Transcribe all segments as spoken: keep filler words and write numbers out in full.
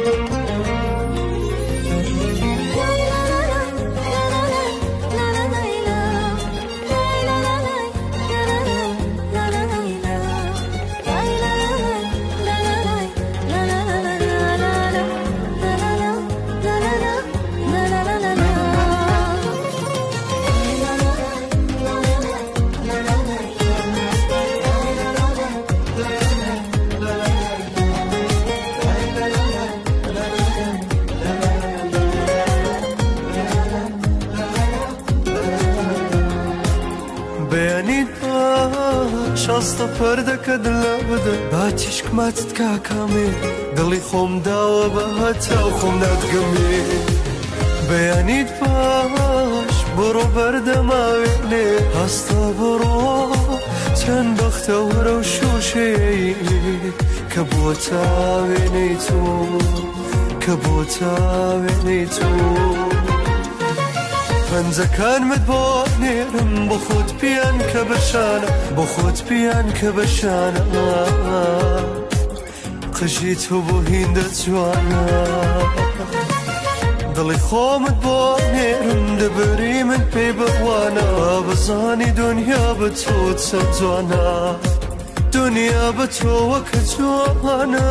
شاستا پردەکە دڵە بدە با چیشکماتت کاکامێ دڵی خۆم داوە بە هەتاو خۆم ناتگەمێ بەیانیت باش بڕۆ بەردەماوێنێ هەستا بڕۆ چەند بەختە وەرە و شوشەی کە بۆ تاوێنەی تۆ کە بۆ تاوێنەی تۆ پەنجەکانمت بۆ نێرم بۆ خۆت پیان کە بەشانە بۆ خۆت پیان کە بەشانە قژی تۆ بۆ هیندە جوانە دڵی خۆمت بۆ نێرم دەبەری من پێی بڕوانە بزانی دنیا بە تۆ چەند جوانە دنیا بە تۆ وەکە جوانە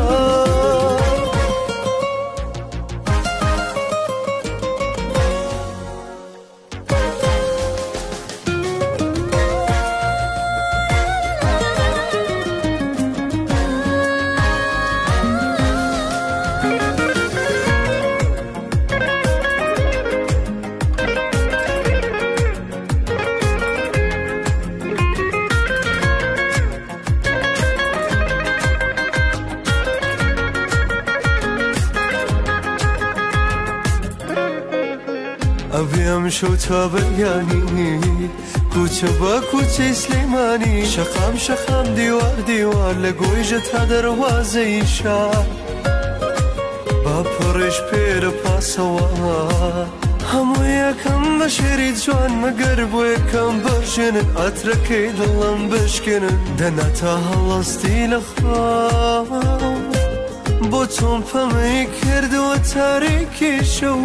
ئەبێم شەو تا بەیانی کوچە بە کوچەی سلەیمانی شەقام شەقام دیوار دیوار لە گۆیژە تا دەروازەی شار با پڕێش پێرە پاسەوە هەموو یەکەم بە شێری جوان مەگەر بۆ یەکەم بەژێنن ئەترەکەی دڵم بشکێنن دەناتە هەڵەستی لە خوا بۆ تۆم پەمەی کردووە تاریکی شەو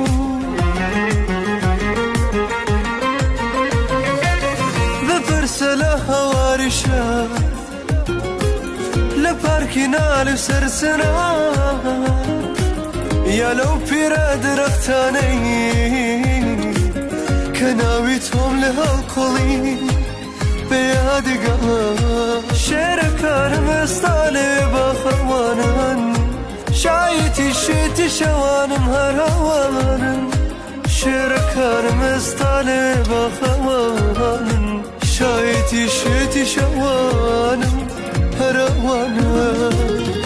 بپرسە لە هەواری شار لە پارکی ناڵ سەرسەنا یا لەو پیرە درەختانەی کە ناوی تۆم لە هەڵکۆڵی بە یادگار شێرەکانم ئێستا لێ بەخەوانن شایەتی شێتی شەوانم هەر هەوانن شێرەکانم ئێستا لێ بەخەوانن شایەتی شێتی شەوانم هەر هەوانن